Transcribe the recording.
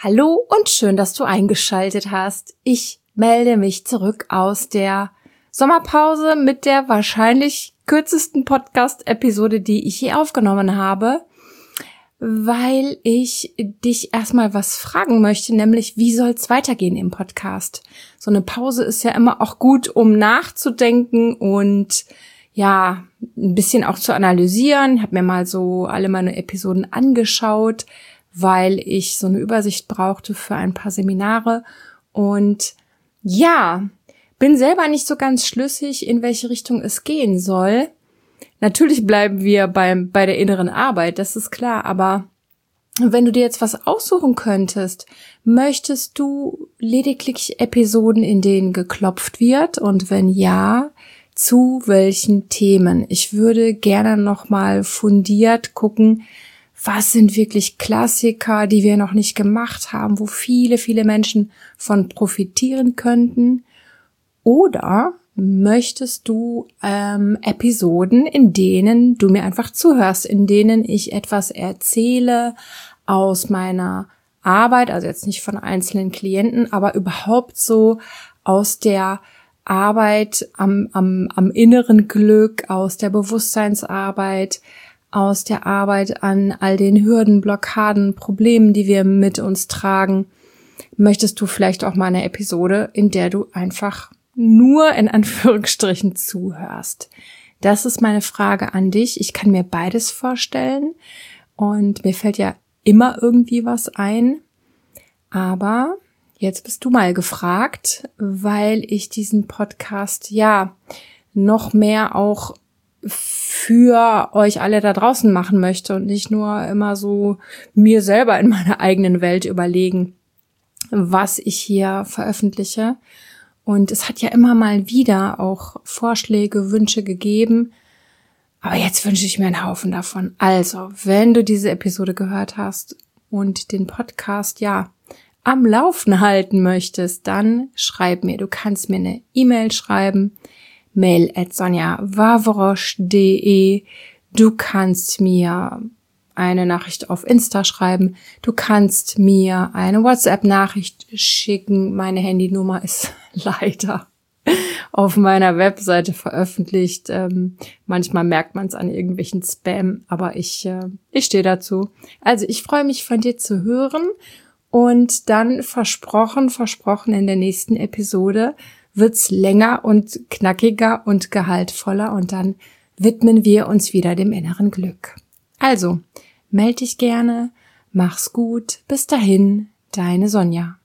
Hallo und schön, dass du eingeschaltet hast. Ich melde mich zurück aus der Sommerpause mit der wahrscheinlich kürzesten Podcast-Episode, die ich je aufgenommen habe, weil ich dich erstmal was fragen möchte, nämlich wie soll es weitergehen im Podcast? So eine Pause ist ja immer auch gut, um nachzudenken und ja, ein bisschen auch zu analysieren. Ich habe mir mal so alle meine Episoden angeschaut, weil ich so eine Übersicht brauchte für ein paar Seminare. Und ja, bin selber nicht so ganz schlüssig, in welche Richtung es gehen soll. Natürlich bleiben wir bei der inneren Arbeit, das ist klar. Aber wenn du dir jetzt was aussuchen könntest, möchtest du lediglich Episoden, in denen geklopft wird? Und wenn ja, zu welchen Themen? Ich würde gerne nochmal fundiert gucken, was sind wirklich Klassiker, die wir noch nicht gemacht haben, wo viele, viele Menschen von profitieren könnten? Oder möchtest du Episoden, in denen du mir einfach zuhörst, in denen ich etwas erzähle aus meiner Arbeit, also jetzt nicht von einzelnen Klienten, aber überhaupt so aus der Arbeit am inneren Glück, aus der Bewusstseinsarbeit, aus der Arbeit an all den Hürden, Blockaden, Problemen, die wir mit uns tragen, möchtest du vielleicht auch mal eine Episode, in der du einfach nur in Anführungsstrichen zuhörst. Das ist meine Frage an dich. Ich kann mir beides vorstellen und mir fällt ja immer irgendwie was ein, aber jetzt bist du mal gefragt, weil ich diesen Podcast ja noch mehr auch für euch alle da draußen machen möchte und nicht nur immer so mir selber in meiner eigenen Welt überlegen, was ich hier veröffentliche. Und es hat ja immer mal wieder auch Vorschläge, Wünsche gegeben. Aber jetzt wünsche ich mir einen Haufen davon. Also, wenn du diese Episode gehört hast und den Podcast ja am Laufen halten möchtest, dann schreib mir. Du kannst mir eine E-Mail schreiben, mail@sonjawawrosch.de. Du kannst mir eine Nachricht auf Insta schreiben. Du kannst mir eine WhatsApp-Nachricht schicken. Meine Handynummer ist leider auf meiner Webseite veröffentlicht. Manchmal merkt man es an irgendwelchen Spam, aber ich stehe dazu. Also ich freue mich, von dir zu hören und dann versprochen, in der nächsten Episode wird's länger und knackiger und gehaltvoller und dann widmen wir uns wieder dem inneren Glück. Also, meld dich gerne, mach's gut, bis dahin, deine Sonja.